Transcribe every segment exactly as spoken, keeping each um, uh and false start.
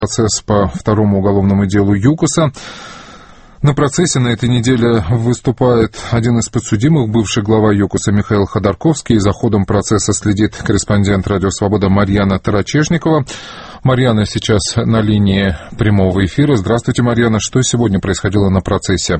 Процесс по второму уголовному делу ЮКОСа. На процессе на этой неделе выступает один из подсудимых, бывший глава ЮКОСа Михаил Ходорковский. За ходом процесса следит корреспондент «Радио Свобода» Марьяна Тарачешникова. Марьяна сейчас на линии прямого эфира. Здравствуйте, Марьяна. Что сегодня происходило на процессе?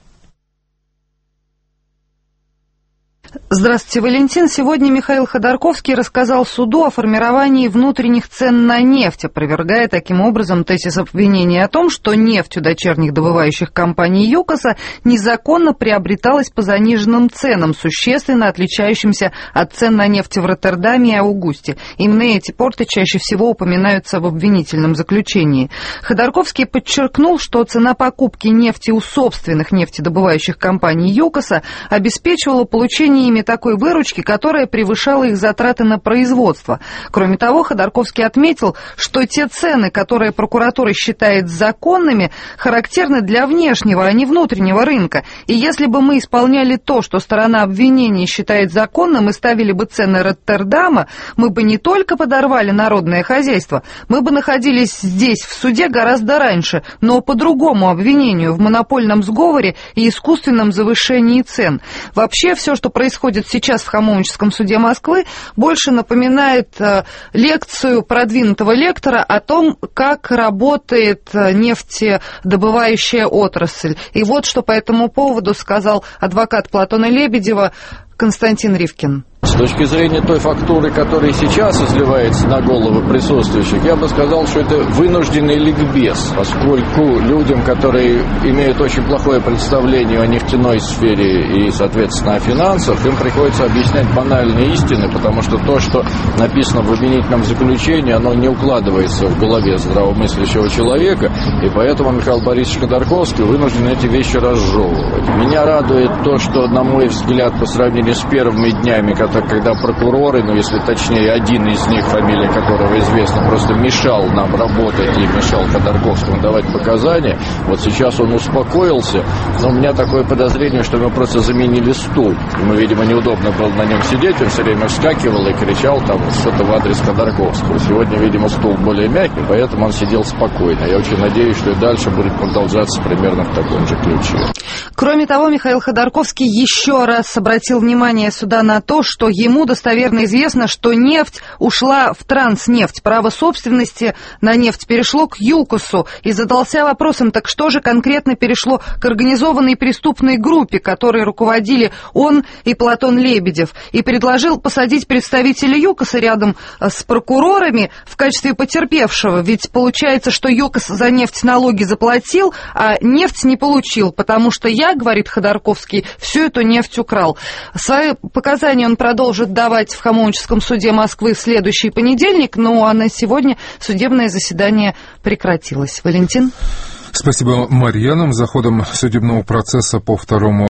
Здравствуйте, Валентин. Сегодня Михаил Ходорковский рассказал суду о формировании внутренних цен на нефть, опровергая таким образом тезис обвинения о том, что нефть у дочерних добывающих компаний ЮКОСа незаконно приобреталась по заниженным ценам, существенно отличающимся от цен на нефть в Роттердаме и Аугусте. Именно эти порты чаще всего упоминаются в обвинительном заключении. Ходорковский подчеркнул, что цена покупки нефти у собственных нефтедобывающих компаний ЮКОСа обеспечивала получение ими такой выручки, которая превышала их затраты на производство. Кроме того, Ходорковский отметил, что те цены, которые прокуратура считает законными, характерны для внешнего, а не внутреннего рынка. И если бы мы исполняли то, что сторона обвинения считает законным, и ставили бы цены Роттердама, мы бы не только подорвали народное хозяйство, мы бы находились здесь, в суде, гораздо раньше, но по другому обвинению, в монопольном сговоре и искусственном завышении цен. Вообще, все, что происходит сейчас в Хамовническом суде Москвы, больше напоминает э, лекцию продвинутого лектора о том, как работает э, нефтедобывающая отрасль. И вот что по этому поводу сказал адвокат Платона Лебедева Константин Ривкин. С точки зрения той фактуры, которая сейчас изливается на головы присутствующих, я бы сказал, что это вынужденный ликбез, поскольку людям, которые имеют очень плохое представление о нефтяной сфере и, соответственно, о финансах, им приходится объяснять банальные истины, потому что то, что написано в обвинительном заключении, оно не укладывается в голове здравомыслящего человека, и поэтому Михаил Борисович Ходорковский вынужден эти вещи разжевывать. Меня радует то, что, на мой взгляд, по сравнению с первыми днями, которые когда прокуроры, ну если точнее один из них, фамилия которого известна, просто мешал нам работать и мешал Ходорковскому давать показания, вот сейчас он успокоился, но у меня такое подозрение, что мы просто заменили стул. Ему, видимо, неудобно было на нем сидеть, он все время вскакивал и кричал там что-то в адрес Ходорковского. Сегодня, видимо, стул более мягкий, поэтому он сидел спокойно. Я очень надеюсь, что и дальше будет продолжаться примерно в таком же ключе. Кроме того, Михаил Ходорковский еще раз обратил внимание суда на то, что ему достоверно известно, что нефть ушла в Транснефть. Право собственности на нефть перешло к ЮКОСу. И задался вопросом, так что же конкретно перешло к организованной преступной группе, которой руководили он и Платон Лебедев. И предложил посадить представителя ЮКОСа рядом с прокурорами в качестве потерпевшего. Ведь получается, что ЮКОС за нефть налоги заплатил, а нефть не получил, потому что я, говорит Ходорковский, всю эту нефть украл. Свои показания он продолжит давать в Хамовническом суде Москвы в следующий понедельник, ну а на сегодня судебное заседание прекратилось. Валентин? Спасибо, Марьяна. За ходом судебного процесса по второму